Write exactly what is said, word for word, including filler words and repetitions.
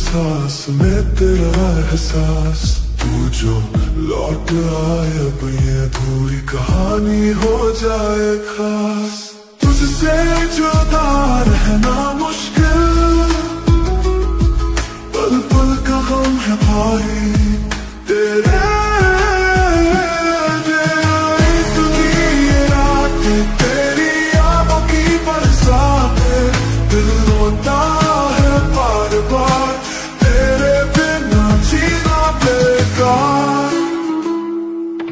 सांस में तेरा एहसास, तू जो लौट आए अब ये अधूरी कहानी हो जाए खास। तुझसे जुदा रहना मुश्किल, पल पल का गम है भाई तेरे